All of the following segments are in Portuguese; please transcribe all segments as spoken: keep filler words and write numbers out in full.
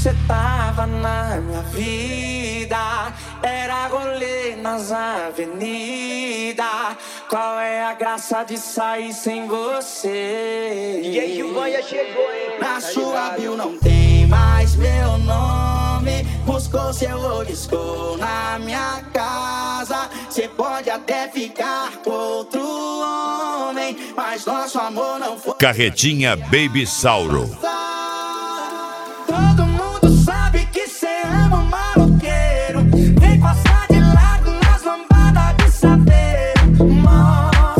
cê tava na minha vida, era rolê nas avenidas. Qual é a graça de sair sem você? E aí o Vanha chegou, hein? Na sua bio não tem mais meu nome. Buscou seu olisco na minha casa. Cê pode até ficar com outro homem, mas nosso amor não foi. Carretinha Baby Sauro. Todo mundo sabe que cê ama um maloqueiro. Vem passar de lado nas lambadas de saveiro. Mó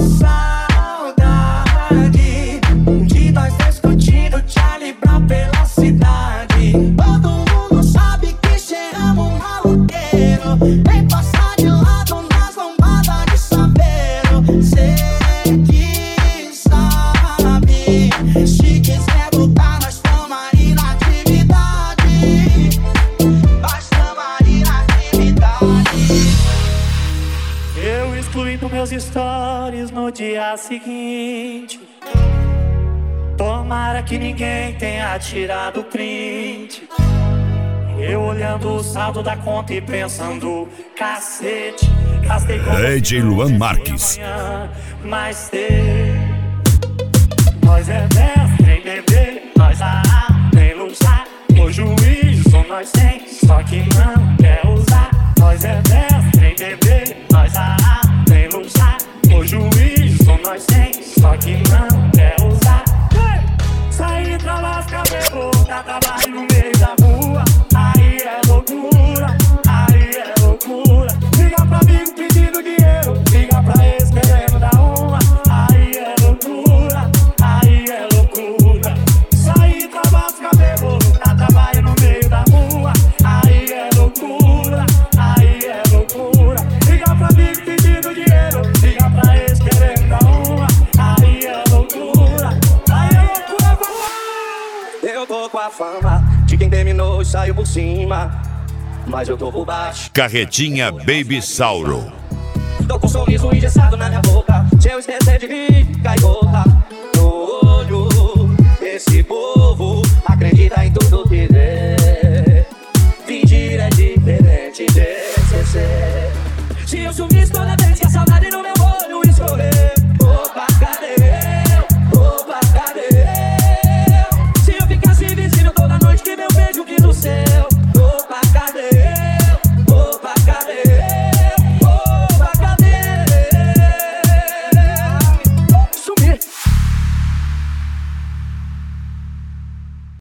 saudade de nós discutindo Charlie Brown pela cidade. Todo mundo sabe que cê ama um maloqueiro. Vem passar de lado nas lambadas de saveiro. Cê que sabe, se quiser voltar nós tamo aí na atividade. Nós tamo aí na atividade. Eu excluí dos meus stories no dia seguinte. Tomara que ninguém tenha tirado o print. Eu olhando o saldo da conta e pensando, cacete, gastei com D J Luan Marques. Mas ter, nós é mestre em beber, nós a nem lutar. O juiz só nós tem, só que não quer usar. Nós é mestre em beber, nós a nem lutar. O juiz só nós tem, só que não quer usar. Sair pra lascar cabelo, dá trabalho no meio da rua. Aí é loucura, aí é loucura. Liga pra amigo pedindo dinheiro, liga pra ex querendo dar uma. Aí é loucura, aí é loucura. Sair pra lascar cabelo, dá trabalho no meio da rua. Aí é loucura, aí é loucura. Liga pra amigo pedindo dinheiro, liga pra ex querendo dar uma. Aí é loucura, aí é loucura, vamos. Eu tô com a fama de quem terminou e saiu por cima, mas eu tô por baixo. Carretinha Baby Sauro. Tô com um sorriso engessado na minha boca. Se eu esquecer de rir, cai gota no olho. Esse povo acredita em tudo que vê.